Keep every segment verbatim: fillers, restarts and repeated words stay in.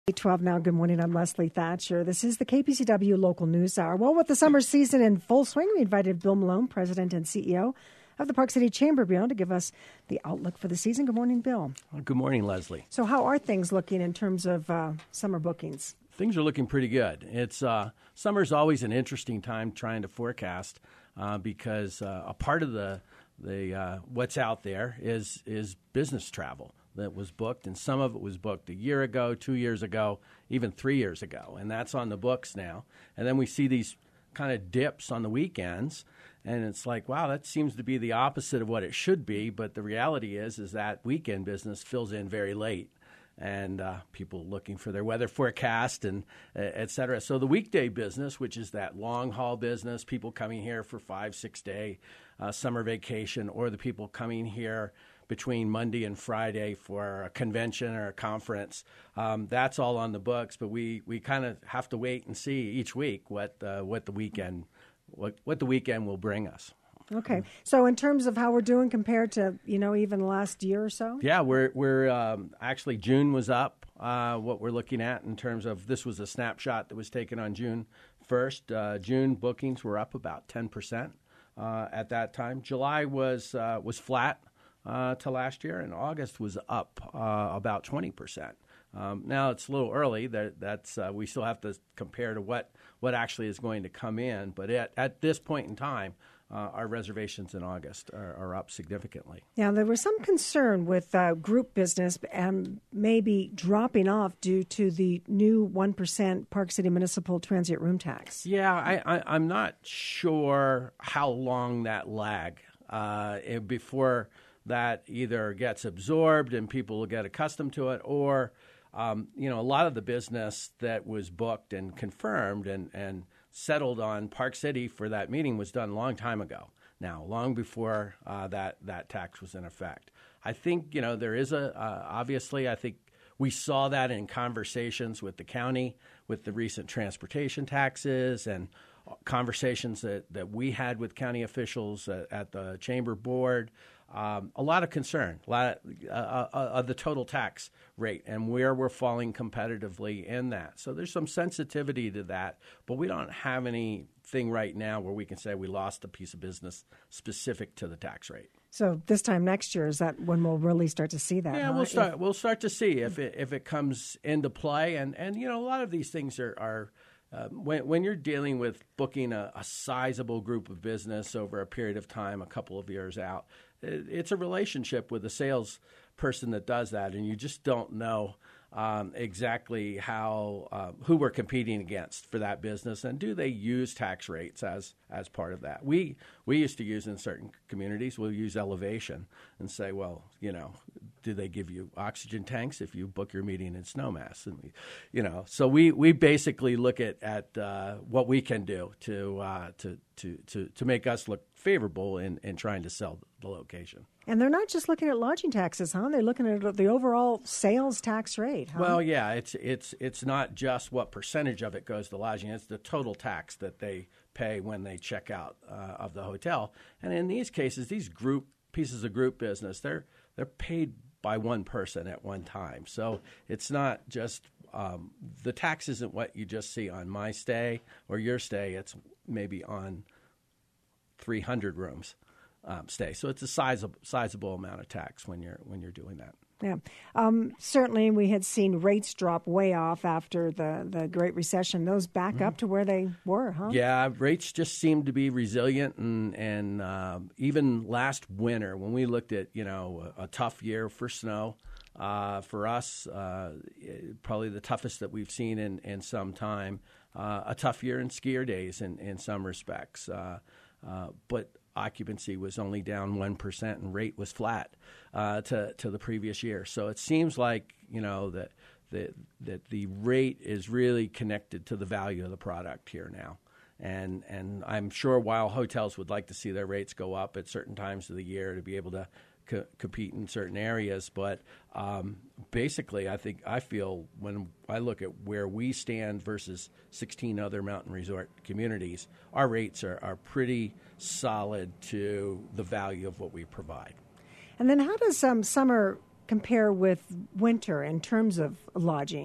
eight twelve now. Good morning. I'm Leslie Thatcher. This is the K P C W Local News Hour. Well, with the summer season in full swing, we invited Bill Malone, President and C E O of the Park City Chamber Bureau, to give us the outlook for the season. Good morning, Bill. Well, good morning, Leslie. So how are things looking in terms of uh, summer bookings? Things are looking pretty good. It's uh, summer's always an interesting time trying to forecast uh, because uh, a part of the the uh, what's out there is is business travel that was booked, and some of it was booked a year ago, two years ago, even three years ago, and that's on the books now. And then we see these kind of dips on the weekends, and it's like, wow, that seems to be the opposite of what it should be. But the reality is, is that weekend business fills in very late, and uh, people looking for their weather forecast and uh, et cetera. So the weekday business, which is that long haul business, people coming here for five, six day uh, summer vacation, or the people coming here between Monday and Friday for a convention or a conference, um, that's all on the books. But we, we kind of have to wait and see each week what uh, what the weekend what what the weekend will bring us. Okay, so in terms of how we're doing compared to, you know, even the last year or so? Yeah, we're we're um, actually June was up. Uh, what we're looking at in terms of this was a snapshot that was taken on June first. Uh, June bookings were up about ten percent uh, at that time. July was uh, was flat uh, to last year, and August was up uh, about twenty percent. Um, now it's a little early. That that's uh, we still have to compare to what what actually is going to come in. But at at this point in time, Uh, our reservations in August are, are up significantly. Now, there was some concern with uh, group business and maybe dropping off due to the new one percent Park City Municipal Transient Room Tax. Yeah, I, I, I'm not sure how long that lag uh, before that either gets absorbed and people will get accustomed to it, or, um, you know, a lot of the business that was booked and confirmed and, and settled on Park City for that meeting was done a long time ago now, long before uh, that, that tax was in effect. I think, you know, there is a, uh, obviously, I think we saw that in conversations with the county, with the recent transportation taxes and conversations that, that we had with county officials at, at the chamber board. Um, a lot of concern, a lot of, uh, uh, of the total tax rate and where we're falling competitively in that. So there's some sensitivity to that, but we don't have anything right now where we can say we lost a piece of business specific to the tax rate. So this time next year, is that when we'll really start to see that? Yeah, huh? we'll start. If, we'll start to see if it if it comes into play, and and you know a lot of these things are are. Uh, when, when you're dealing with booking a, a sizable group of business over a period of time, a couple of years out, it, it's a relationship with the sales person that does that, and you just don't know um, exactly how uh, who we're competing against for that business, and do they use tax rates as as part of that. We we used to use in certain communities, we'll use elevation and say, well, you know, do they give you oxygen tanks if you book your meeting in Snowmass? And we, you know, so we, we basically look at at uh, what we can do to uh, to to to to make us look favorable in, in trying to sell the location. And they're not just looking at lodging taxes, huh? They're looking at the overall sales tax rate, huh? Well, yeah, it's it's it's not just what percentage of it goes to lodging; it's the total tax that they pay when they check out uh, of the hotel. And in these cases, these group pieces of group business, they're they're paid by one person at one time. So it's not just um, the tax isn't what you just see on my stay or your stay. It's maybe on three hundred rooms um, stay. So it's a sizable, sizable amount of tax when you're when you're doing that. Yeah. Um, certainly, we had seen rates drop way off after the, the Great Recession. Those back mm-hmm. up to where they were, huh? Yeah, rates just seem to be resilient. And, and uh, even last winter, when we looked at, you know, a, a tough year for snow, uh, for us, uh, probably the toughest that we've seen in, in some time, uh, a tough year in skier days in, in some respects. Uh, uh, but occupancy was only down one percent and rate was flat uh, to to the previous year. So it seems like, you know, that that that the rate is really connected to the value of the product here now. And and I'm sure while hotels would like to see their rates go up at certain times of the year to be able to co- compete in certain areas, but um, basically I think I feel when I look at where we stand versus sixteen other mountain resort communities, our rates are, are pretty solid to the value of what we provide. And then how does um, summer compare with winter in terms of lodging?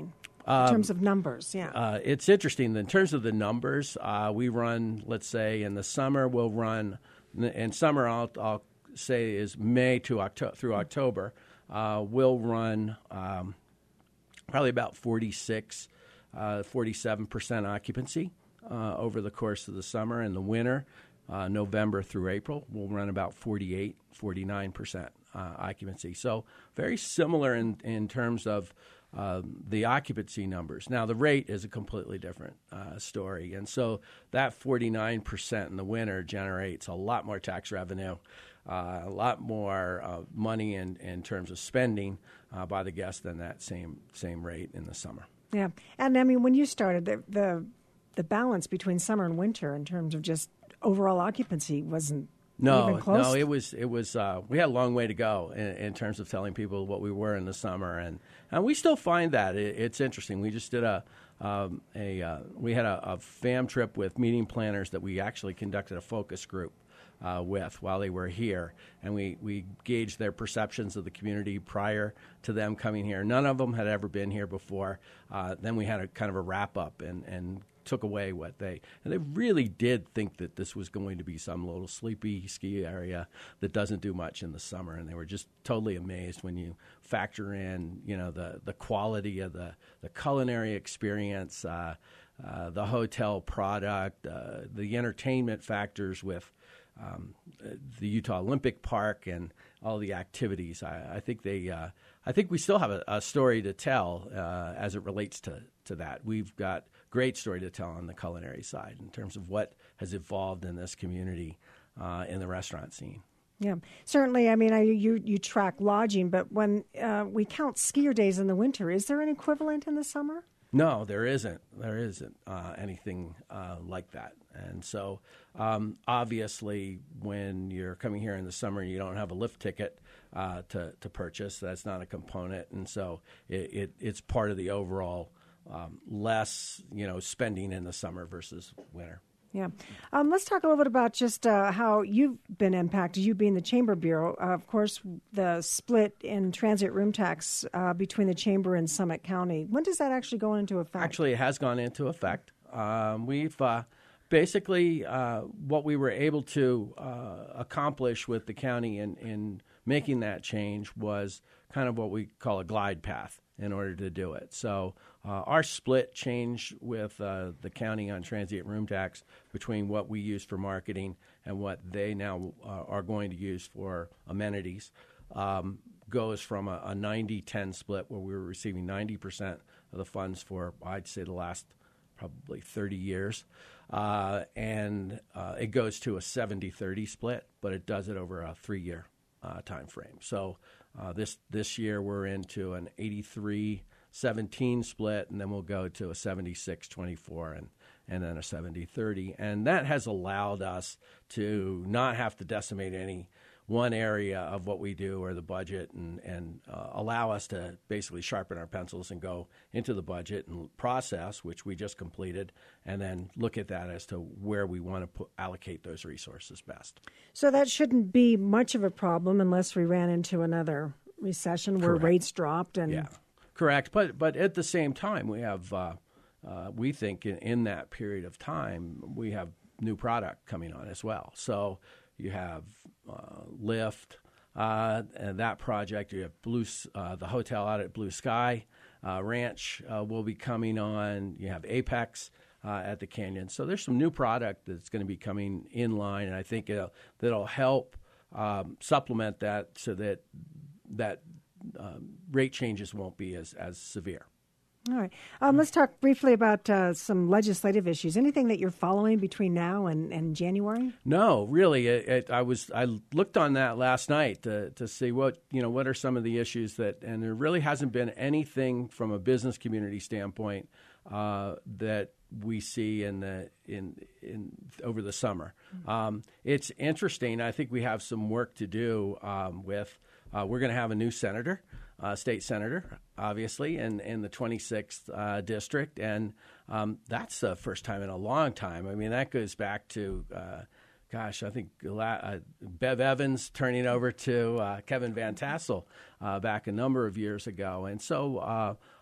in terms of numbers, yeah. Uh, it's interesting. In terms of the numbers, uh, we run, let's say, in the summer, we'll run, in summer, I'll, I'll say is May to October, through October, uh, we'll run um, probably about forty-six, uh, forty-seven percent occupancy uh, over the course of the summer. In the winter, uh, November through April, we'll run about forty-eight, forty-nine percent uh, occupancy. So very similar in, in terms of Uh, the occupancy numbers. Now, the rate is a completely different uh, story. And so that forty-nine percent in the winter generates a lot more tax revenue, uh, a lot more uh, money in, in terms of spending uh, by the guests than that same same rate in the summer. Yeah. And, I mean, when you started, the, the, the balance between summer and winter in terms of just overall occupancy wasn't No, even close? no, it was it was. Uh, we had a long way to go in, in terms of telling people what we were in the summer, and, and we still find that it, it's interesting. We just did a um, a uh, we had a, a fam trip with meeting planners that we actually conducted a focus group uh, with while they were here, and we we gauged their perceptions of the community prior to them coming here. None of them had ever been here before. Uh, then we had a kind of a wrap up and and. took away what they, and they really did think that this was going to be some little sleepy ski area that doesn't do much in the summer, and they were just totally amazed when you factor in, you know, the, the quality of the, the culinary experience, uh, uh, the hotel product, uh, the entertainment factors with um, the Utah Olympic Park and all the activities. I, I think they, uh, I think we still have a, a story to tell uh, as it relates to, to that. We've got great story to tell on the culinary side in terms of what has evolved in this community uh, in the restaurant scene. Yeah, certainly. I mean, I, you you track lodging, but when uh, we count skier days in the winter, is there an equivalent in the summer? No, there isn't. There isn't uh, anything uh, like that. And so, um, obviously, when you're coming here in the summer, you don't have a lift ticket uh, to to purchase. That's not a component, and so it, it it's part of the overall um, less, you know, spending in the summer versus winter. Yeah. Um, let's talk a little bit about just uh, how you've been impacted, you being the Chamber Bureau. Uh, of course, the split in transit room tax uh, between the Chamber and Summit County. When does that actually go into effect? Actually, it has gone into effect. Um, we've uh, basically uh, what we were able to uh, accomplish with the county in, in making that change was kind of what we call a glide path in order to do it. So uh, our split changed with uh, the county on transient room tax between what we use for marketing and what they now uh, are going to use for amenities um, goes from a ninety ten split where we were receiving ninety percent of the funds for, I'd say, the last probably thirty years. Uh, and uh, it goes to a seventy thirty split, but it does it over a three-year uh, time frame. So Uh, this this year we're into an eighty-three seventeen split, and then we'll go to a seventy-six twenty-four and, and then a seventy thirty. And that has allowed us to not have to decimate any one area of what we do or the budget and, and uh, allow us to basically sharpen our pencils and go into the budget and process, which we just completed, and then look at that as to where we want to put, allocate those resources best. So that shouldn't be much of a problem unless we ran into another recession where Correct. rates dropped. And yeah, correct. But but at the same time, we have uh, uh, we think in, in that period of time we have new product coming on as well. So you have uh, Lyft, uh, and that project. You have Blue, uh, the hotel out at Blue Sky uh, Ranch uh, will be coming on. You have Apex uh, at the Canyon. So there's some new product that's going to be coming in line, and I think it'll, that'll help um, supplement that so that that um, rate changes won't be as, as severe. All right. Um, let's talk briefly about uh, some legislative issues. Anything that you're following between now and, and January? No, really. It, it, I was I looked on that last night to, to see what you know what are some of the issues that, and there really hasn't been anything from a business community standpoint uh, that we see in the in in over the summer. Mm-hmm. Um, it's interesting. I think we have some work to do um, with. Uh, we're going to have a new senator. Uh, state senator, obviously, in, in the twenty-sixth uh, district. And um, that's the first time in a long time. I mean, that goes back to, uh, gosh, I think uh, Bev Evans turning over to uh, Kevin Van Tassel uh, back a number of years ago. And so uh,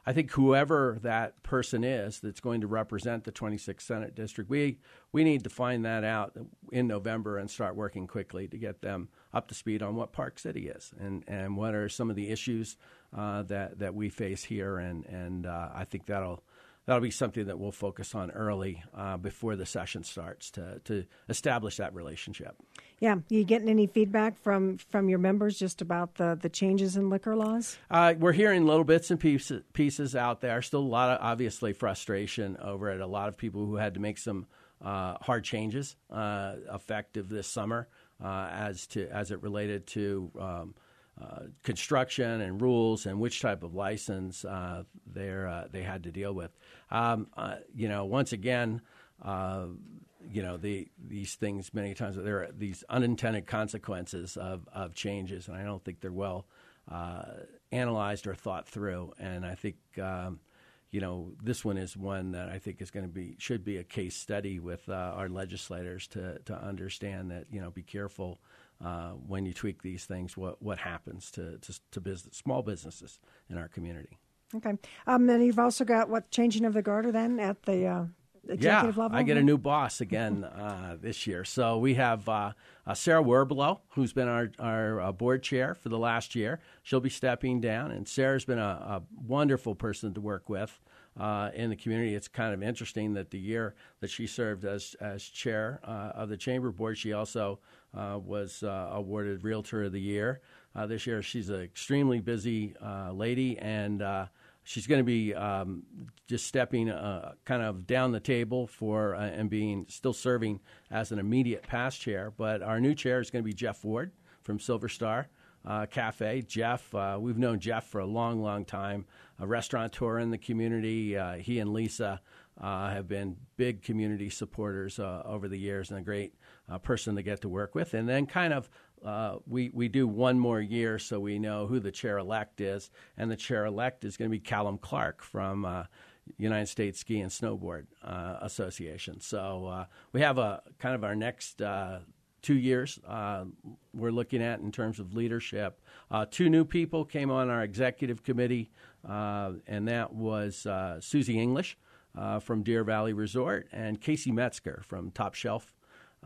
I think whoever that person is that's going to represent the twenty-sixth Senate District, we we need to find that out in November and start working quickly to get them up to speed on what Park City is and, and what are some of the issues uh, that that we face here. And and uh, I think that'll that'll be something that we'll focus on early uh, before the session starts to to establish that relationship. Yeah, you getting any feedback from, from your members just about the, the changes in liquor laws? Uh, we're hearing little bits and pieces, pieces out there. Still a lot of, obviously, frustration over it. A lot of people who had to make some uh, hard changes uh, effective this summer uh, as to as it related to um, uh, construction and rules and which type of license uh, they uh, they had to deal with. Um, uh, you know, once again. Uh, You know, the these things many times, there are these unintended consequences of, of changes, and I don't think they're well uh, analyzed or thought through. And I think, um, you know, this one is one that I think is going to be, should be a case study with uh, our legislators to, to understand that, you know, be careful uh, when you tweak these things, what, what happens to, to, to business, small businesses in our community. Okay. Um, and you've also got, what, changing of the guard then at the uh executive yeah, level? I get a new boss again uh, this year. So we have uh, uh, Sarah Werblow, who's been our, our uh, board chair for the last year. She'll be stepping down, and Sarah's been a, a wonderful person to work with uh, in the community. It's kind of interesting that the year that she served as, as chair uh, of the Chamber Board, she also uh, was uh, awarded Realtor of the Year uh, this year. She's an extremely busy uh, lady, and uh, she's going to be um, just stepping uh, kind of down the table for uh, and being still serving as an immediate past chair. But our new chair is going to be Jeff Ward from Silver Star uh, Cafe. Jeff, uh, we've known Jeff for a long, long time, a restaurateur in the community. Uh, he and Lisa uh, have been big community supporters uh, over the years, and a great uh, person to get to work with. And then kind of Uh, we, we do one more year so we know who the chair-elect is, and the chair-elect is going to be Callum Clark from uh, United States Ski and Snowboard uh, Association. So uh, we have a kind of our next uh, two years uh, we're looking at in terms of leadership. Uh, two new people came on our executive committee, uh, and that was uh, Susie English uh, from Deer Valley Resort and Casey Metzger from Top Shelf.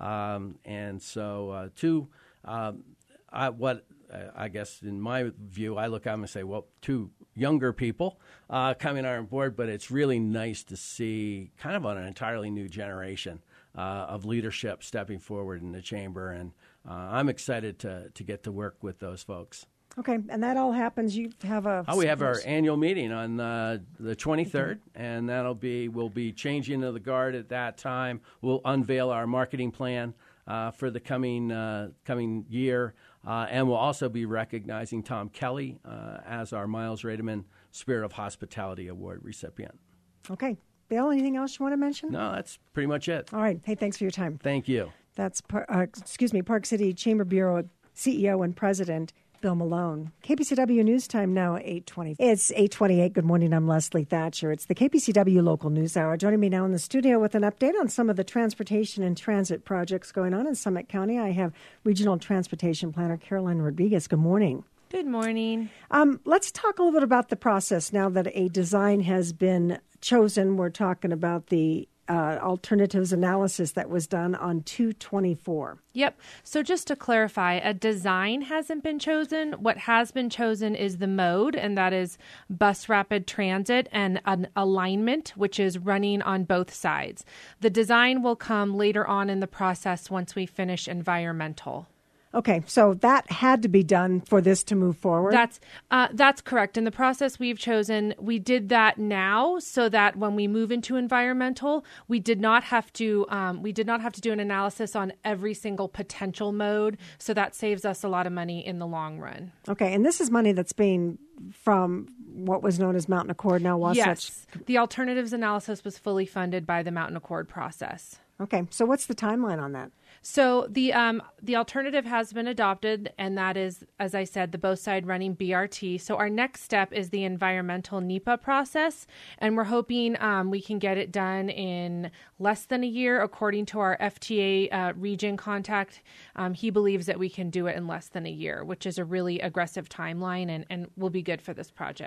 Um, and so uh, two... Um, I, what uh, I guess in my view, I look at them and say, well, two younger people uh, coming on board, but it's really nice to see kind of an entirely new generation uh, of leadership stepping forward in the chamber, and uh, I'm excited to to get to work with those folks. Okay, and that all happens. You have a oh, we have our annual meeting on uh, the twenty-third, okay. And that'll be we'll be changing to the guard at that time. We'll unveil our marketing plan Uh, for the coming uh, coming year, uh, and we'll also be recognizing Tom Kelly uh, as our Miles Rademan Spirit of Hospitality Award recipient. Okay. Bill, anything else you want to mention? No, that's pretty much it. All right. Hey, thanks for your time. Thank you. That's, uh, excuse me, Park City Chamber Bureau C E O and President Bill Malone. K P C W News Time now, eight twenty. It's eight twenty-eight. Good morning. I'm Leslie Thatcher. It's the K P C W Local News Hour. Joining me now in the studio with an update on some of the transportation and transit projects going on in Summit County, I have Regional Transportation Planner Caroline Rodriguez. Good morning. Good morning. Um, let's talk a little bit about the process now that a design has been chosen. We're talking about the Uh, alternatives analysis that was done on two twenty-four. Yep. So just to clarify, a design hasn't been chosen. What has been chosen is the mode, and that is bus rapid transit, and an alignment, which is running on both sides. The design will come later on in the process once we finish environmental. Okay, so that had to be done for this to move forward? That's uh, that's correct. In the process we've chosen, we did that now so that when we move into environmental, we did not have to um, we did not have to do an analysis on every single potential mode. So that saves us a lot of money in the long run. Okay, and this is money that's being from what was known as Mountain Accord, now Wasatch. Yes, the alternatives analysis was fully funded by the Mountain Accord process. Okay, so what's the timeline on that? So the um, the alternative has been adopted, and that is, as I said, the both side running B R T. So our next step is the environmental NEPA process, and we're hoping um, we can get it done in less than a year. According to our F T A uh, region contact, um, he believes that we can do it in less than a year, which is a really aggressive timeline and, and will be good for this project.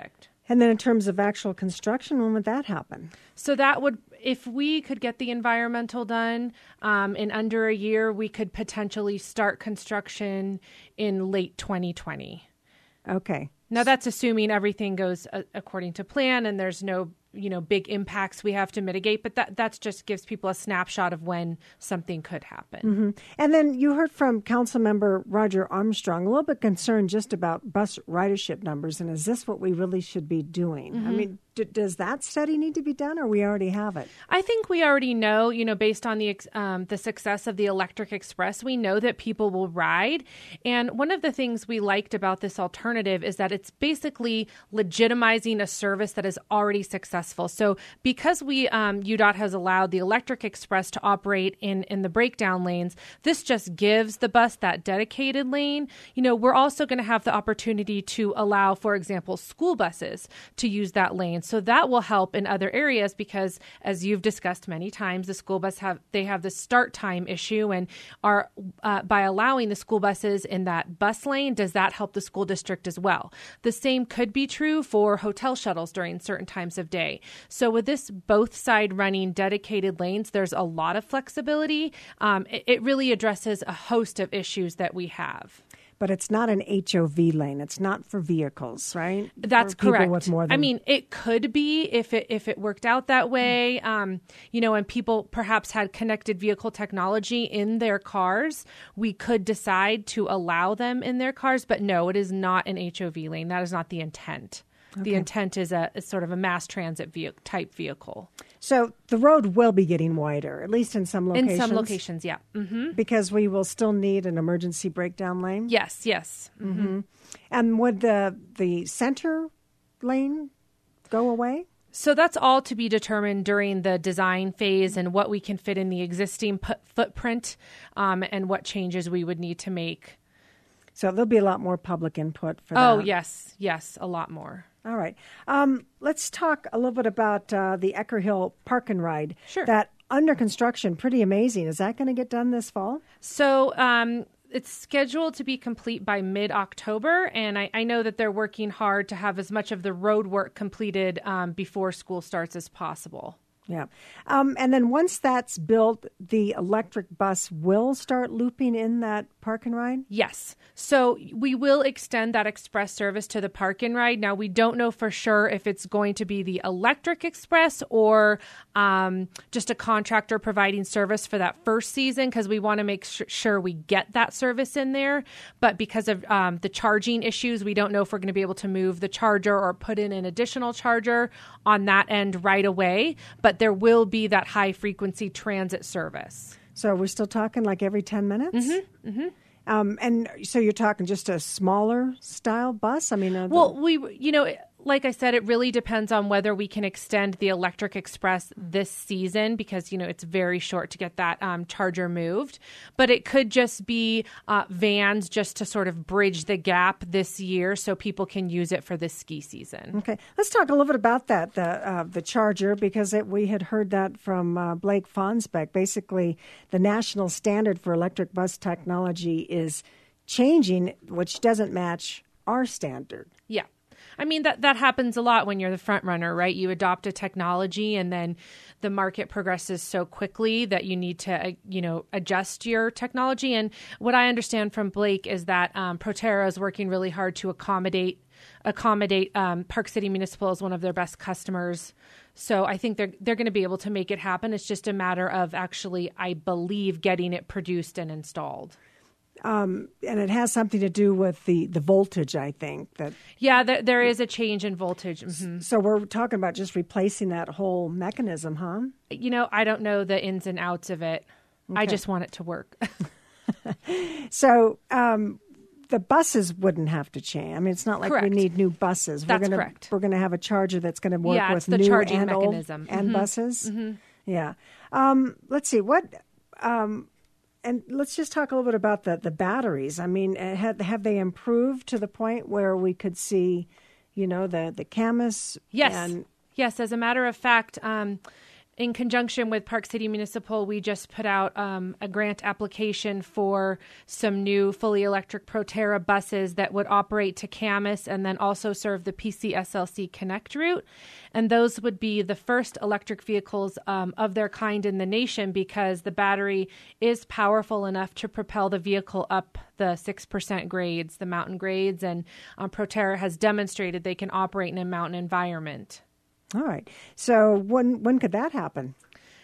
And then in terms of actual construction, when would that happen? So that would, if we could get the environmental done um, in under a year, we could potentially start construction in late twenty twenty. Okay. Now that's assuming everything goes uh, according to plan and there's no, you know, big impacts we have to mitigate. But that that's just gives people a snapshot of when something could happen. Mm-hmm. And then you heard from Councilmember Roger Armstrong, a little bit concerned just about bus ridership numbers. And is this what we really should be doing? Mm-hmm. I mean, d- does that study need to be done, or we already have it? I think we already know, you know, based on the um, the success of the Electric Express, we know that people will ride. And one of the things we liked about this alternative is that it's basically legitimizing a service that is already successful. So because we um, U D O T has allowed the Electric Express to operate in, in the breakdown lanes, this just gives the bus that dedicated lane. You know, we're also going to have the opportunity to allow, for example, school buses to use that lane. So that will help in other areas because, as you've discussed many times, the school bus have they have the start time issue, and are uh, by allowing the school buses in that bus lane, does that help the school district as well? The same could be true for hotel shuttles during certain times of day. So with this both side running dedicated lanes, there's a lot of flexibility. Um, it, it really addresses a host of issues that we have. But it's not an H O V lane. It's not for vehicles, right? That's for correct. With more than... I mean, it could be if it if it worked out that way. Um, you know, and people perhaps had connected vehicle technology in their cars, we could decide to allow them in their cars. But no, it is not an H O V lane. That is not the intent. Okay. The intent is a is sort of a mass transit ve- type vehicle. So the road will be getting wider, at least in some locations. In some locations, yeah. Mm-hmm. Because we will still need an emergency breakdown lane? Yes, yes. Mm-hmm. Mm-hmm. And would the the center lane go away? So that's all to be determined during the design phase and what we can fit in the existing p- footprint um, and what changes we would need to make. So there'll be a lot more public input for that. Oh, yes, yes, a lot more. All right. Um, let's talk a little bit about uh, the Ecker Hill Park and Ride. Sure. That under construction, pretty amazing. Is that going to get done this fall? So um, it's scheduled to be complete by mid-October, and I, I know that they're working hard to have as much of the road work completed um, before school starts as possible. Yeah. Um, and then once that's built, the electric bus will start looping in that park and ride? Yes. So we will extend that express service to the park and ride. Now, we don't know for sure if it's going to be the electric express or um, just a contractor providing service for that first season, because we want to make sh- sure we get that service in there. But because of um, the charging issues, we don't know if we're going to be able to move the charger or put in an additional charger on that end right away. But there will be that high frequency transit service. So we're still talking like every ten minutes? Mm-hmm. Mm-hmm. Um, and so you're talking just a smaller style bus? I mean, uh, well, we, you know, like I said, it really depends on whether we can extend the Electric Express this season because, you know, it's very short to get that um, charger moved. But it could just be uh, vans just to sort of bridge the gap this year so people can use it for this ski season. Okay. Let's talk a little bit about that, the uh, the charger, because it, we had heard that from uh, Blake Fonsbeck. Basically, the national standard for electric bus technology is changing, which doesn't match our standard. Yeah. I mean, that, that happens a lot when you're the front runner, right? You adopt a technology and then the market progresses so quickly that you need to, uh, you know, adjust your technology. And what I understand from Blake is that um, Proterra is working really hard to accommodate accommodate um, Park City Municipal as one of their best customers. So I think they're they're going to be able to make it happen. It's just a matter of actually, I believe, getting it produced and installed. Um, and it has something to do with the, the voltage, I think. That Yeah, there, there is a change in voltage. Mm-hmm. So we're talking about just replacing that whole mechanism, huh? You know, I don't know the ins and outs of it. Okay. I just want it to work. So um, the buses wouldn't have to change. I mean, it's not like correct. we need new buses. That's we're gonna, correct. We're going to have a charger that's going to work yeah, with it's the new charging and mechanism. old and mm-hmm. buses. Mm-hmm. Yeah. Um, let's see. What... Um, And let's just talk a little bit about the, the batteries. I mean, have, have they improved to the point where we could see, you know, the, the Camas? Yes. And... Yes. As a matter of fact, um, in conjunction with Park City Municipal, we just put out um, a grant application for some new fully electric Proterra buses that would operate to Camas and then also serve the P C S L C Connect route. And those would be the first electric vehicles um, of their kind in the nation because the battery is powerful enough to propel the vehicle up the six percent grades, the mountain grades. And um, Proterra has demonstrated they can operate in a mountain environment. All right. So when when could that happen?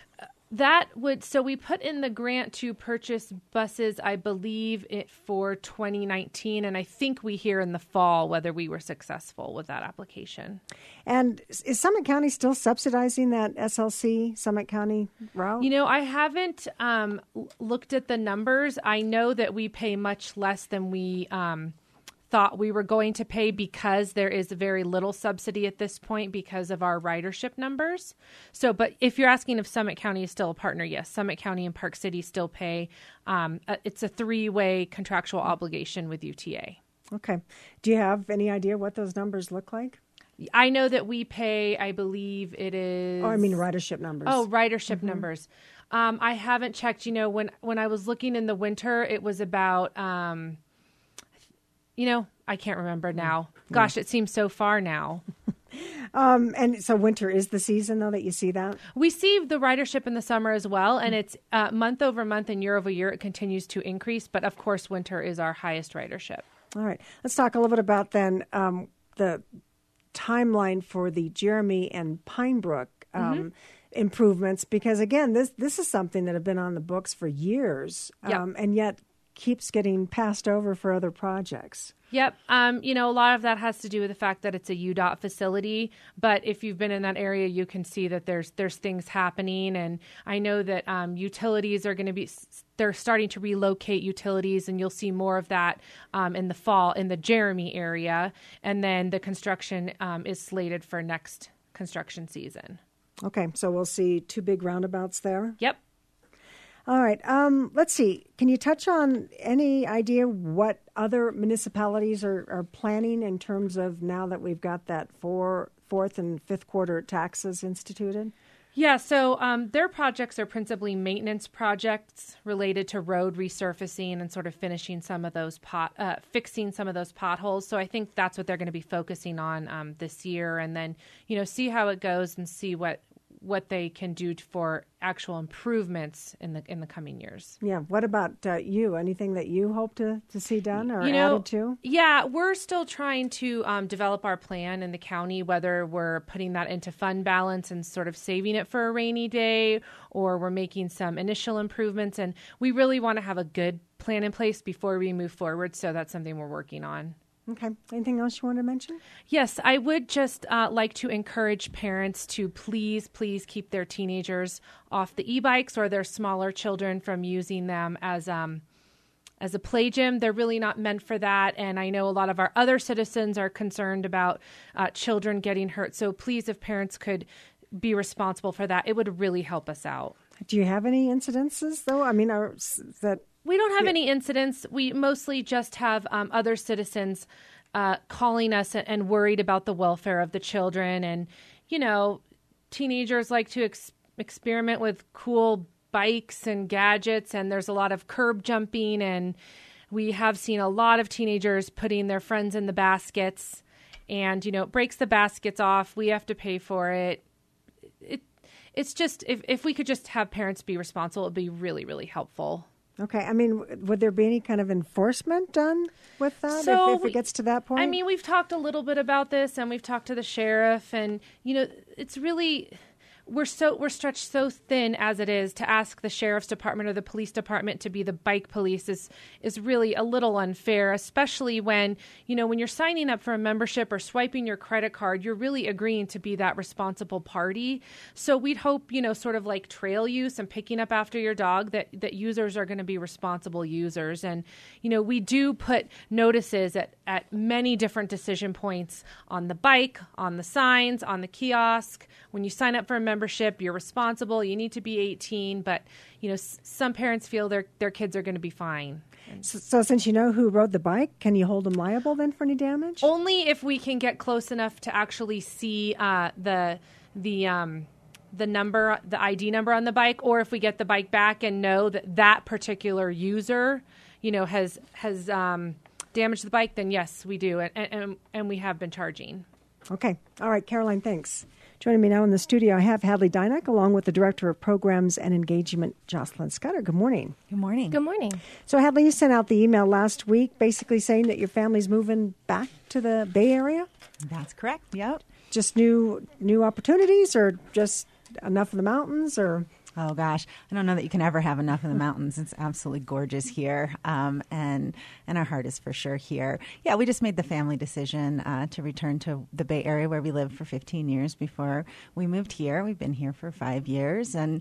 That would, so we put in the grant to purchase buses, I believe it for twenty nineteen, and I think we hear in the fall whether we were successful with that application. And is Summit County still subsidizing that S L C Summit County route? You know, I haven't um, looked at the numbers. I know that we pay much less than we um thought we were going to pay because there is very little subsidy at this point because of our ridership numbers. So, but if you're asking if Summit County is still a partner, yes, Summit County and Park City still pay. Um, it's a three-way contractual obligation with U T A. Okay. Do you have any idea what those numbers look like? I know that we pay, I believe it is... Oh, I mean ridership numbers. Oh, ridership mm-hmm. numbers. Um, I haven't checked. You know, when, when I was looking in the winter, it was about... Um, You know, I can't remember now. Gosh, it seems so far now. um, and so winter is the season, though, that you see that? We see the ridership in the summer as well, and it's uh, month over month and year over year, it continues to increase. But, of course, winter is our highest ridership. All right. Let's talk a little bit about, then, um, the timeline for the Jeremy and Pinebrook um, mm-hmm. improvements, because, again, this this is something that have been on the books for years, yep. um, and yet keeps getting passed over for other projects. Yep. Um, you know, a lot of that has to do with the fact that it's a U DOT facility. But if you've been in that area, you can see that there's there's things happening. And I know that um, utilities are going to be, they're starting to relocate utilities, and you'll see more of that um, in the fall in the Jeremy area. And then the construction um, is slated for next construction season. Okay. So we'll see two big roundabouts there? Yep. All right. Um, let's see. Can you touch on any idea what other municipalities are, are planning in terms of now that we've got that four, fourth and fifth quarter taxes instituted? Yeah, so um, their projects are principally maintenance projects related to road resurfacing and sort of finishing some of those pot, uh, fixing some of those potholes. So I think that's what they're going to be focusing on um, this year, and then you know see how it goes and see what. what they can do for actual improvements in the in the coming years. Yeah. What about uh, you? Anything that you hope to, to see done or you know, added to? Yeah, we're still trying to um, develop our plan in the county, whether we're putting that into fund balance and sort of saving it for a rainy day, or we're making some initial improvements. And we really want to have a good plan in place before we move forward. So that's something we're working on. Okay. Anything else you want to mention? Yes, I would just uh, like to encourage parents to please, please keep their teenagers off the e-bikes or their smaller children from using them as um, as a play gym. They're really not meant for that. And I know a lot of our other citizens are concerned about uh, children getting hurt. So please, if parents could be responsible for that, it would really help us out. Do you have any incidences, though? I mean, are that... We don't have any incidents. We mostly just have um, other citizens uh, calling us and worried about the welfare of the children. And, you know, teenagers like to ex- experiment with cool bikes and gadgets, and there's a lot of curb jumping. And we have seen a lot of teenagers putting their friends in the baskets, and, you know, it breaks the baskets off. We have to pay for it. It It's just, if, if we could just have parents be responsible, it would be really, really helpful. Okay. I mean, would there be any kind of enforcement done with that so if, if it gets to that point? I mean, we've talked a little bit about this, and we've talked to the sheriff, and, you know, it's really... We're so we're stretched so thin as it is. To ask the sheriff's department or the police department to be the bike police is is really a little unfair, especially when, you know, when you're signing up for a membership or swiping your credit card, you're really agreeing to be that responsible party. So we'd hope, you know, sort of like trail use and picking up after your dog, that, that users are going to be responsible users. And, you know, we do put notices at, at many different decision points on the bike, on the signs, on the kiosk. When you sign up for a membership, membership, you're responsible. You need to be eighteen, but you know s- some parents feel their their kids are going to be fine. So, so, since you know who rode the bike, can you hold them liable then for any damage? Only if we can get close enough to actually see uh, the the um, the number, the I D number on the bike, or if we get the bike back and know that that particular user, you know, has has um, damaged the bike, then yes, we do, and and, and we have been charging. Okay. All right, Caroline, thanks. Joining me now in the studio, I have Hadley Dynack, along with the Director of Programs and Engagement, Jocelyn Scudder. Good morning. Good morning. Good morning. So, Hadley, you sent out the email last week basically saying that your family's moving back to the Bay Area? That's correct. Yep. Just new new opportunities, or just enough of the mountains, or... Oh, gosh. I don't know that you can ever have enough of the mountains. It's absolutely gorgeous here. Um, and and our heart is for sure here. Yeah, we just made the family decision uh, to return to the Bay Area where we lived for fifteen years before we moved here. We've been here for five years. And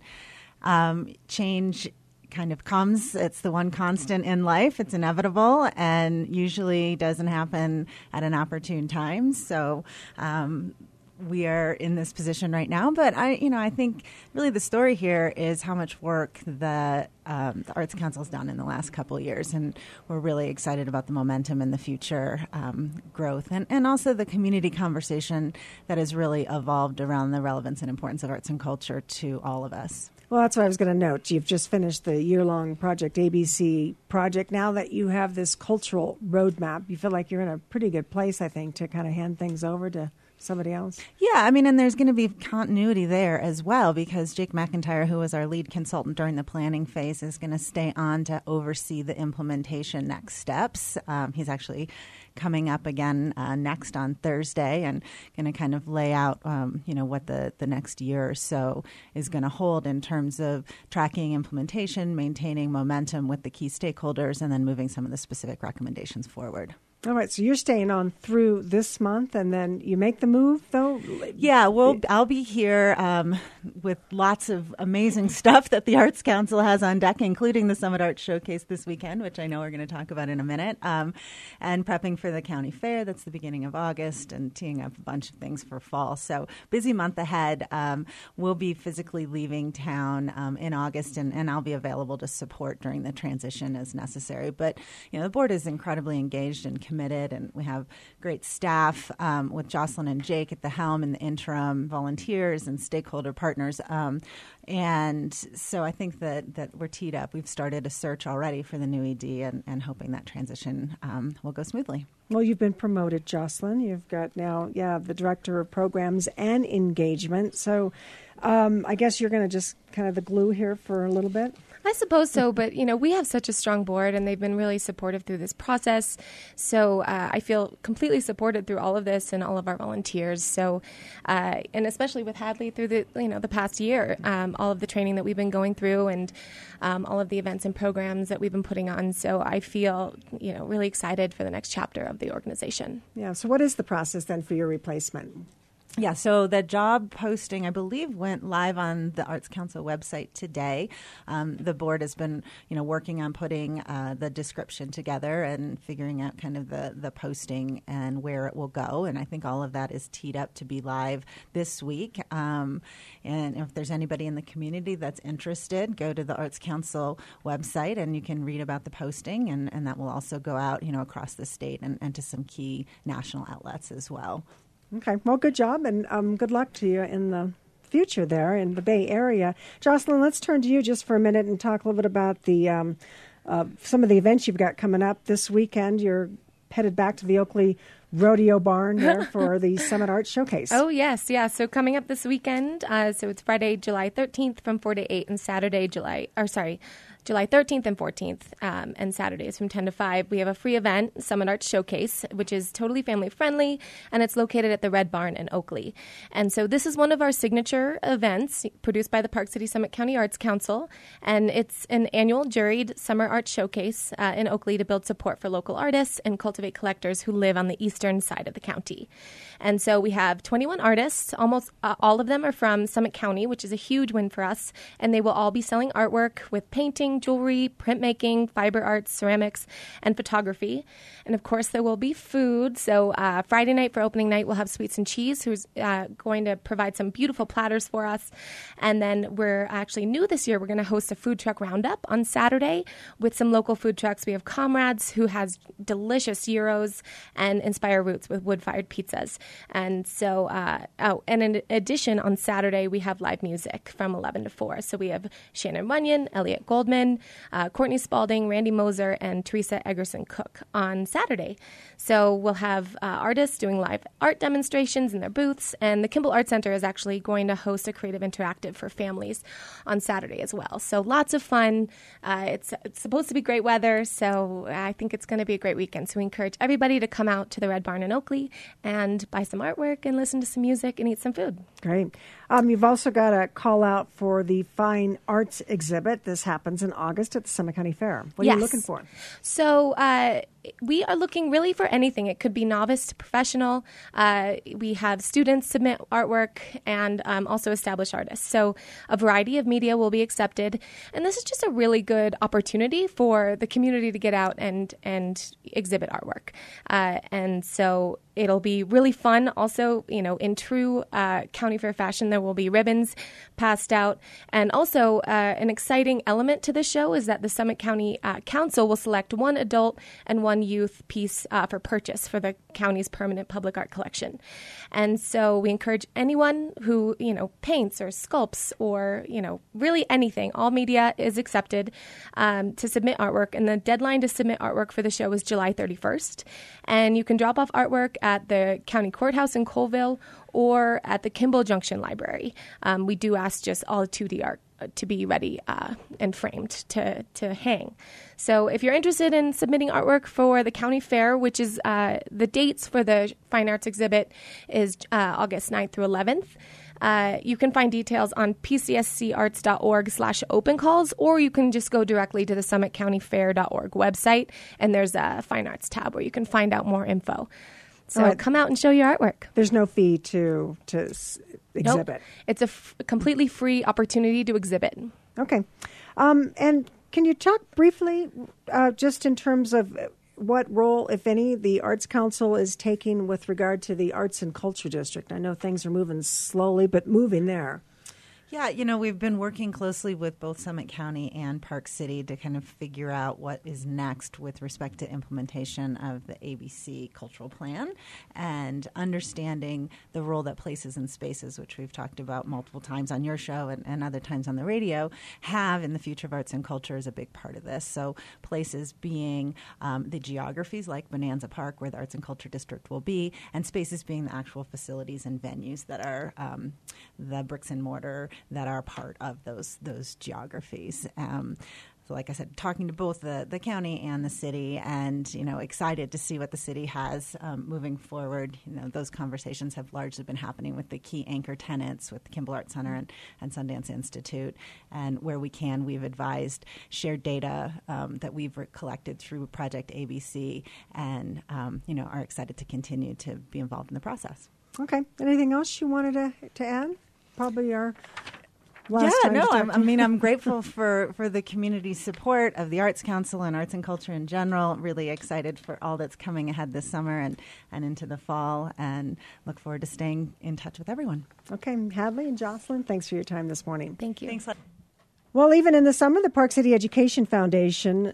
um, change kind of comes. It's the one constant in life. It's inevitable and usually doesn't happen at an opportune time. So um we are in this position right now, but I, you know, I think really the story here is how much work the, um, the Arts Council has done in the last couple of years, and we're really excited about the momentum and the future um, growth, and, and also the community conversation that has really evolved around the relevance and importance of arts and culture to all of us. Well, that's what I was going to note. You've just finished the year-long Project A B C project. Now that you have this cultural roadmap, you feel like you're in a pretty good place, I think, to kind of hand things over to somebody else? Yeah, I mean, and there's going to be continuity there as well, because Jake McIntyre, who was our lead consultant during the planning phase, is going to stay on to oversee the implementation next steps. Um, he's actually coming up again uh, next on Thursday and going to kind of lay out, um, you know, what the, the next year or so is going to hold in terms of tracking implementation, maintaining momentum with the key stakeholders, and then moving some of the specific recommendations forward. All right, so you're staying on through this month, and then you make the move, though? Yeah, well, I'll be here um, with lots of amazing stuff that the Arts Council has on deck, including the Summit Arts Showcase this weekend, which I know we're going to talk about in a minute, um, and prepping for the county fair. That's the beginning of August, and teeing up a bunch of things for fall. So busy month ahead. Um, we'll be physically leaving town um, in August, and, and I'll be available to support during the transition as necessary. But, you know, the board is incredibly engaged and committed, and we have great staff um, with Jocelyn and Jake at the helm in the interim, volunteers and stakeholder partners. Um, and so I think that, that we're teed up. We've started a search already for the new E D, and, and hoping that transition um, will go smoothly. Well, you've been promoted, Jocelyn. You've got now, yeah, the Director of Programs and Engagement. So um, I guess you're going to just kind of the glue here for a little bit. I suppose so, but, you know, we have such a strong board, and they've been really supportive through this process. So uh, I feel completely supported through all of this and all of our volunteers. So, uh, and especially with Hadley through the, you know, the past year, um, all of the training that we've been going through, and um, all of the events and programs that we've been putting on. So I feel, you know, really excited for the next chapter of the organization. Yeah. So what is the process then for your replacement? Yeah, so the job posting, I believe, went live on the Arts Council website today. Um, the board has been, you know, working on putting uh, the description together and figuring out kind of the, the posting and where it will go. And I think all of that is teed up to be live this week. Um, and if there's anybody in the community that's interested, go to the Arts Council website and you can read about the posting. And, and that will also go out, you know, across the state and, and to some key national outlets as well. Okay. Well, good job, and um, good luck to you in the future there in the Bay Area. Jocelyn, let's turn to you just for a minute and talk a little bit about the um, uh, some of the events you've got coming up this weekend. You're headed back to the Oakley Rodeo Barn there for the Summit Arts Showcase. Oh, yes. Yeah. So coming up this weekend, uh, so it's Friday, July thirteenth from four to eight, and Saturday, July, or sorry, July thirteenth and fourteenth, um, and Saturdays from ten to five. We have a free event, Summit Arts Showcase, which is totally family friendly, and it's located at the Red Barn in Oakley. And so this is one of our signature events produced by the Park City Summit County Arts Council, and it's an annual juried Summer Arts Showcase uh, in Oakley to build support for local artists and cultivate collectors who live on the eastern side of the county. And so we have twenty-one artists, almost uh, all of them are from Summit County, which is a huge win for us, and they will all be selling artwork with painting, jewelry, printmaking, fiber arts, ceramics, and photography. And of course, there will be food. So uh, Friday night for opening night, we'll have Sweets and Cheese, who's uh, going to provide some beautiful platters for us. And then we're actually new this year. We're going to host a food truck roundup on Saturday with some local food trucks. We have Comrades, who has delicious gyros and inspired campfire roots with wood-fired pizzas. And so, uh, oh, and in addition, on Saturday, we have live music from eleven to four. So we have Shannon Runyon, Elliot Goldman, uh, Courtney Spalding, Randy Moser, and Teresa Eggerson Cook on Saturday. So we'll have uh, artists doing live art demonstrations in their booths, and the Kimball Art Center is actually going to host a creative interactive for families on Saturday as well. So lots of fun. Uh, it's, it's supposed to be great weather, so I think it's going to be a great weekend. So we encourage everybody to come out to the Red Barn in Oakley and buy some artwork and listen to some music and eat some food. Great. Um, you've also got a call out for the Fine Arts exhibit. This happens in August at the Summit County Fair. What yes. are you looking for? So uh, we are looking really for anything. It could be novice to professional. Uh, we have students submit artwork and um, also established artists. So a variety of media will be accepted. And this is just a really good opportunity for the community to get out and, and exhibit artwork. Uh, and so it'll be really fun. Also, you know, in true uh, county fair fashion, there will be ribbons passed out. And also, uh, an exciting element to the show is that the Summit County uh, Council will select one adult and one youth piece uh, for purchase for the county's permanent public art collection. And so we encourage anyone who, you know, paints or sculpts or, you know, really anything, all media is accepted, um, to submit artwork. And the deadline to submit artwork for the show is July thirty-first. And you can drop off artwork at the county courthouse in Colville or at the Kimball Junction Library. Um, we do ask just all two D art to be ready uh, and framed to, to hang. So if you're interested in submitting artwork for the county fair, which is uh, the dates for the Fine Arts exhibit is uh, August ninth through eleventh. Uh, you can find details on pcscarts.org slash open calls, or you can just go directly to the summit county fair dot org website, and there's a Fine Arts tab where you can find out more info. So right. Come out and show your artwork. There's no fee to to s- exhibit. Nope. It's a f- completely free opportunity to exhibit. Okay. Um, and can you talk briefly, uh, just in terms of what role, if any, the Arts Council is taking with regard to the Arts and Culture District? I know things are moving slowly, but moving there. Yeah, you know, we've been working closely with both Summit County and Park City to kind of figure out what is next with respect to implementation of the A B C cultural plan and understanding the role that places and spaces, which we've talked about multiple times on your show and, and other times on the radio, have in the future of arts and culture is a big part of this. So places being um, the geographies like Bonanza Park, where the Arts and Culture District will be, and spaces being the actual facilities and venues that are um, the bricks and mortar that are part of those those geographies. Um, so like I said, talking to both the, the county and the city and, you know, excited to see what the city has um, moving forward. You know, those conversations have largely been happening with the key anchor tenants, with the Kimball Art Center and, and Sundance Institute. And where we can, we've advised shared data um, that we've re- collected through Project A B C and, um, you know, are excited to continue to be involved in the process. Okay. Anything else you wanted to, to add? Probably our last yeah, time. no, to I'm, I mean, I'm grateful for, for the community support of the Arts Council and arts and culture in general. Really excited for all that's coming ahead this summer and, and into the fall, and look forward to staying in touch with everyone. Okay, Hadley and Jocelyn, thanks for your time this morning. Thank you. Thanks. Well, even in the summer, the Park City Education Foundation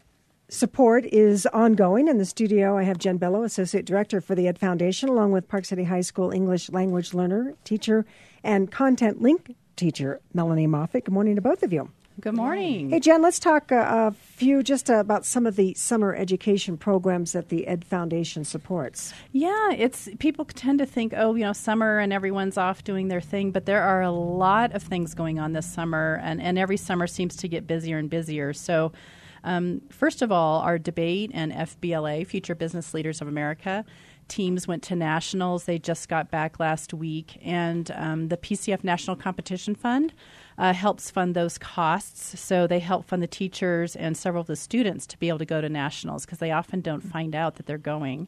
support is ongoing. In the studio, I have Jen Bello, Associate Director for the Ed Foundation, along with Park City High School English language learner, teacher, and content link teacher, Melanie Moffitt. Good morning to both of you. Good morning. Hey, Jen, let's talk uh, a few just uh, about some of the summer education programs that the Ed Foundation supports. Yeah, it's people tend to think, oh, you know, summer and everyone's off doing their thing, but there are a lot of things going on this summer, and, and every summer seems to get busier and busier. So um, first of all, our debate and F B L A, Future Business Leaders of America, teams went to nationals. They just got back last week, and um, the P C F National Competition Fund uh, helps fund those costs. So they help fund the teachers and several of the students to be able to go to nationals, because they often don't find out that they're going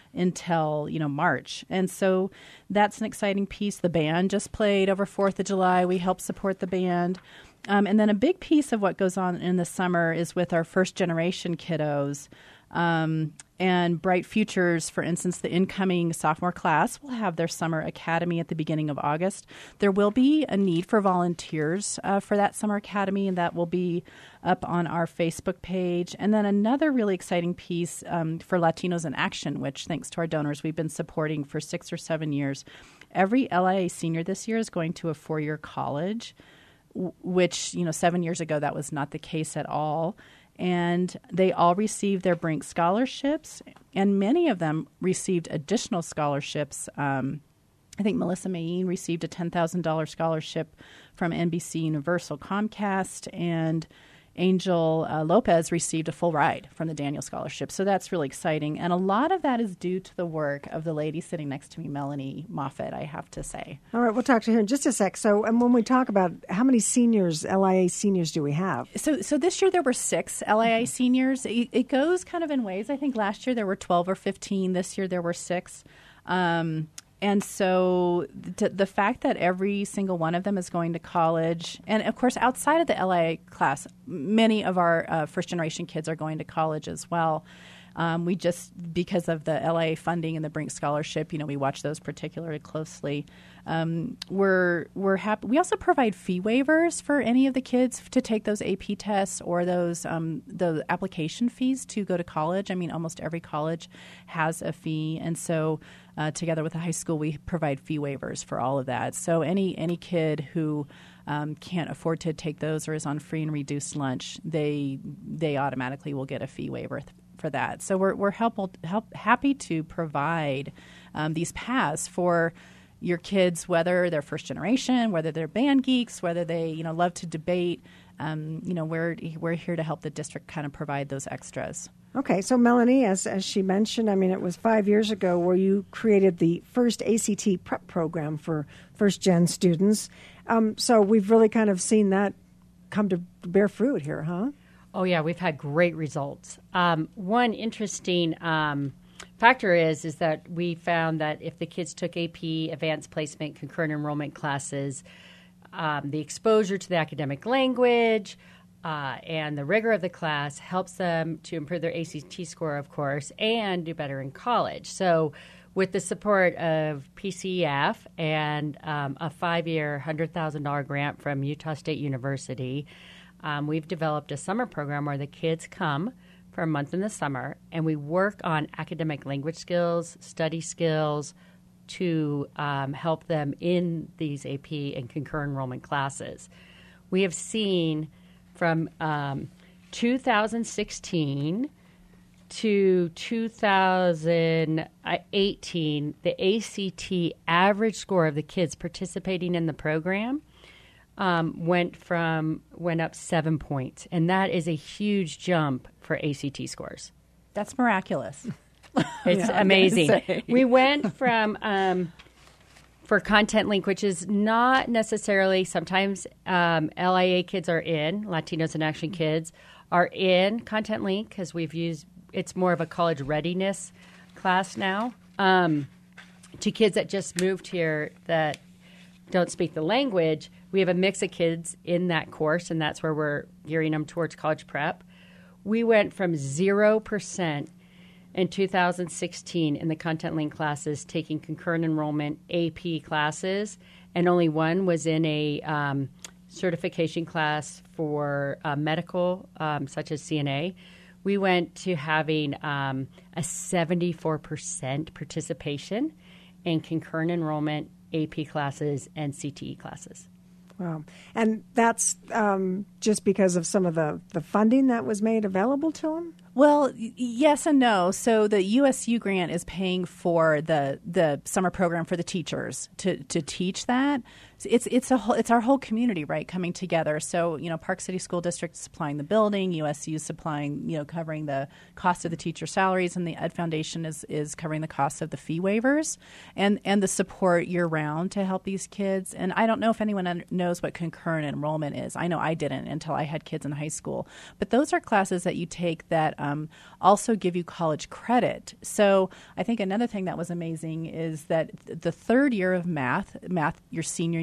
until, you know, March. And so that's an exciting piece. The band just played over fourth of July. We help support the band. Um, and then a big piece of what goes on in the summer is with our first generation kiddos. Um, and Bright Futures, for instance, the incoming sophomore class will have their summer academy at the beginning of August. There will be a need for volunteers uh, for that summer academy, and that will be up on our Facebook page. And then another really exciting piece um, for Latinos in Action, which, thanks to our donors, we've been supporting for six or seven years. Every L I A senior this year is going to a four-year college, w- which, you know, seven years ago that was not the case at all. And they all received their Brink scholarships, and many of them received additional scholarships. Um, I think Melissa Mayeen received a ten thousand dollars scholarship from N B C Universal Comcast, and Angel uh, Lopez received a full ride from the Daniel Scholarship. So that's really exciting. And a lot of that is due to the work of the lady sitting next to me, Melanie Moffett, I have to say. All right, we'll talk to her in just a sec. So and when we talk about how many seniors, L I A seniors, do we have? So so this year there were six L I A seniors. It, it goes kind of in waves. I think last year there were twelve or fifteen. This year there were six. Um And so th- the fact that every single one of them is going to college, and of course outside of the L I A class, many of our uh, first-generation kids are going to college as well. Um, we just, because of the L I A funding and the Brink Scholarship, you know, we watch those particularly closely. Um, we're we're happy. We also provide fee waivers for any of the kids to take those A P tests or those um, the application fees to go to college. I mean, almost every college has a fee, and so uh, together with the high school, we provide fee waivers for all of that. So any any kid who um, can't afford to take those or is on free and reduced lunch, they they automatically will get a fee waiver th- for that. So we're we're helpful, help, happy to provide um, these paths for your kids, whether they're first generation, whether they're band geeks, whether they you know love to debate. Um, you know, we're we're here to help the district kind of provide those extras. Okay, so Melanie, as as she mentioned, I mean, it was five years ago where you created the first A C T prep program for first-gen students. Um, so we've really kind of seen that come to bear fruit here, huh? Oh, yeah, we've had great results. Um, one interesting um, factor is is that we found that if the kids took A P, advanced placement, concurrent enrollment classes, um, the exposure to the academic language uh, and the rigor of the class helps them to improve their A C T score, of course, and do better in college. So with the support of P C E F and um, a five-year, one hundred thousand dollars grant from Utah State University, Um, we've developed a summer program where the kids come for a month in the summer, and we work on academic language skills, study skills, to um, help them in these A P and concurrent enrollment classes. We have seen from um, two thousand sixteen to two thousand eighteen, the A C T average score of the kids participating in the program Um, went from went up seven points, and that is a huge jump for A C T scores. That's miraculous. It's Yeah, amazing. I'm gonna say. We went from um, for Content Link, which is not necessarily sometimes um, L I A kids are in Latinos in Action kids are in Content Link because we've used it's more of a college readiness class now um, to kids that just moved here that don't speak the language. We have a mix of kids in that course, and that's where we're gearing them towards college prep. We went from zero percent in two thousand sixteen in the Content Link classes taking concurrent enrollment A P classes, and only one was in a um, certification class for uh, medical, um, such as C N A. We went to having um, a seventy-four percent participation in concurrent enrollment A P classes and C T E classes. Wow. And that's um, just because of some of the, the funding that was made available to them? Well, y- yes and no. So the U S U grant is paying for the the summer program for the teachers to, to teach that. It's it's a whole, it's our whole community, right, coming together. So, you know, Park City School District supplying the building, U S U supplying, you know, covering the cost of the teacher salaries, and the Ed Foundation is, is covering the cost of the fee waivers and, and the support year round to help these kids. And I don't know if anyone un- knows what concurrent enrollment is. I know I didn't until I had kids in high school. But those are classes that you take that um, also give you college credit. So I think another thing that was amazing is that th- the third year of math, math your senior year,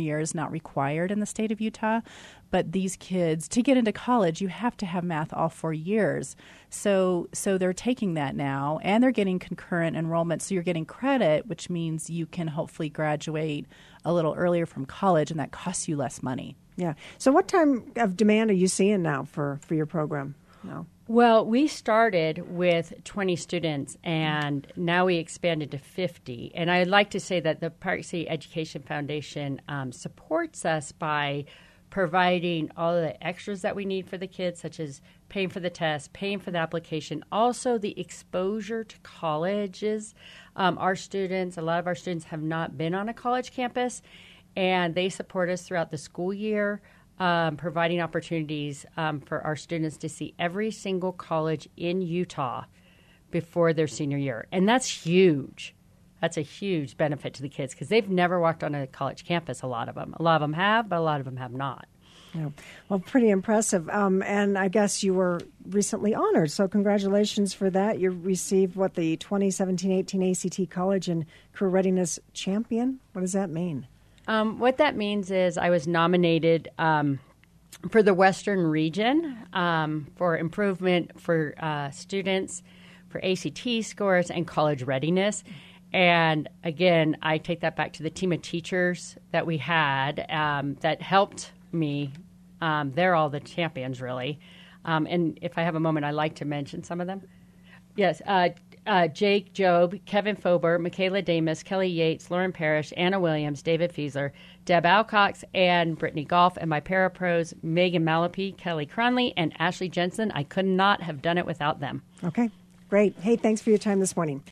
year is not required in the state of Utah. But these kids, to get into college, you have to have math all four years. So so they're taking that now, and they're getting concurrent enrollment. So you're getting credit, which means you can hopefully graduate a little earlier from college, and that costs you less money. Yeah. So what time of demand are you seeing now for, for your program? No. Well, we started with twenty students, and now we expanded to fifty. And I'd like to say that the Park City Education Foundation um, supports us by providing all of the extras that we need for the kids, such as paying for the test, paying for the application, also the exposure to colleges. Um, our students, a lot of our students have not been on a college campus, and they support us throughout the school year, um, providing opportunities um, for our students to see every single college in Utah before their senior year. And that's huge. That's a huge benefit to the kids because they've never walked on a college campus, a lot of them. A lot of them have, but a lot of them have not. Yeah. Well, pretty impressive. Um, and I guess you were recently honored, so congratulations for that. You received, what, the twenty seventeen eighteen A C T College and Career Readiness Champion? What does that mean? Um, what that means is I was nominated um, for the Western region um, for improvement for uh, students, for A C T scores, and college readiness. And again, I take that back to the team of teachers that we had um, that helped me. Um, they're all the champions, really. Um, and if I have a moment, I'd like to mention some of them. Yes, uh, uh, Jake Job, Kevin Fober, Michaela Damas, Kelly Yates, Lauren Parrish, Anna Williams, David Fiesler, Deb Alcox, and Brittany Golf, and my parapros, Megan Malapi, Kelly Cronley, and Ashley Jensen. I could not have done it without them. Okay, great. Hey, thanks for your time this morning.